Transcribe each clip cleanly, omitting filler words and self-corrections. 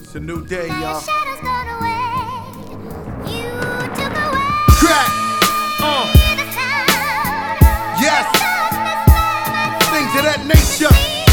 It's a new day, y'all. Shadows gone away. You took away Crack. the sound. Yes. Darkness, Things of that nature.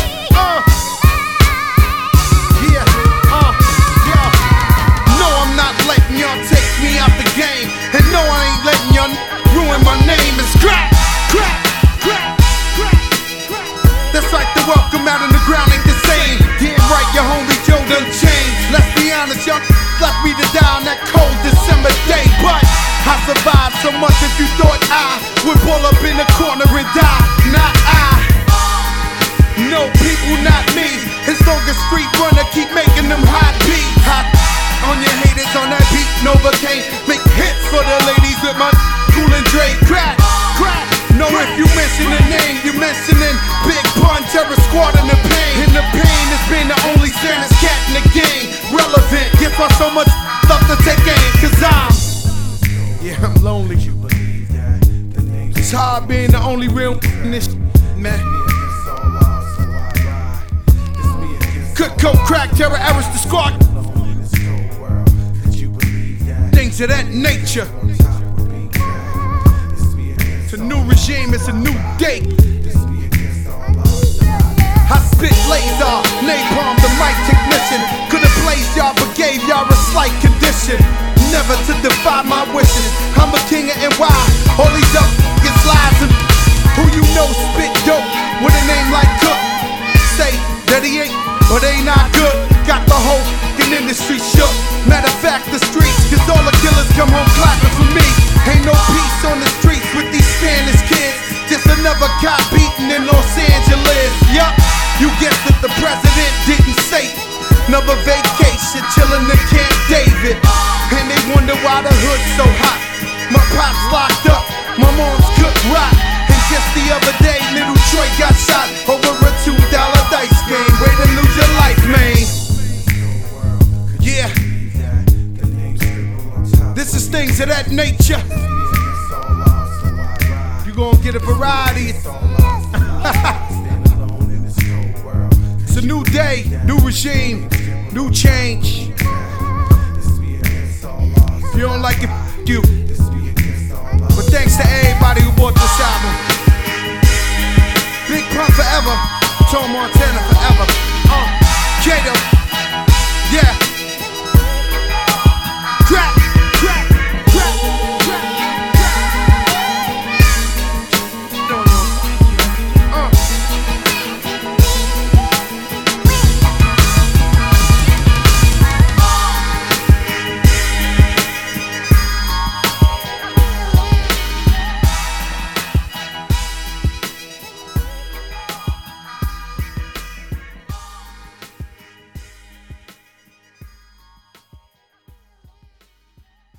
Yeah. Yeah. No, I'm not letting y'all take me out the game. And no, I ain't letting y'all ruin my name. It's crack. Crack. Crack. Crack. Crack. That's like the welcome out in the ground ain't the same. Damn right, your homie Joe done changed. Let's be honest, y'all left me to die on that cold December day. But I survived so much if you thought I would pull up in the corner and die. Not I. No people, not me. As long as street runner keep making them hot beats. Hot on your haters on that beat. Novocaine make hits for the ladies with my Cool and Dre. Crack, crack. No, if you mention the name, you're mentioning Big Pun, Terror Squad, and the pain. And the pain has been the only Spanish cat in the game. Relevant, give us so much stuff to take aim. Cause I'm lonely. It's hard being the only real in this man. Could go crack, Terror Eris, the squad. Things of that nature. It's a new regime, it's a new day. I spit laser, napalm, the mic technician. Could've placed y'all, but gave y'all a slight condition. Never to defy my wishes. I'm a king of NY. All these up gets lies and who you know spit dope with a name like Cook. Say that he ain't, but they not good. Got the whole fucking industry shook. Matter of fact, the streets, cause all the killers come home clapping for me. Ain't no peace on the streets with these Spanish kids. Just another cop beating in Los Angeles. Yup, you guessed it, the president didn't say it. Another vacation, chillin' in Camp David. And they wonder why the hood's so hot. My pop's locked up, my mom's cooked rock. And just the other day, little Troy got shot over a $2 dice game. Way to lose your life, man. Yeah. This is things of that nature. You gonna get a variety. It's a new day, new regime, new change. If you don't like it, you. But thanks to everybody who bought this album. Big Pun forever, Tone Montana forever. Kato, yeah.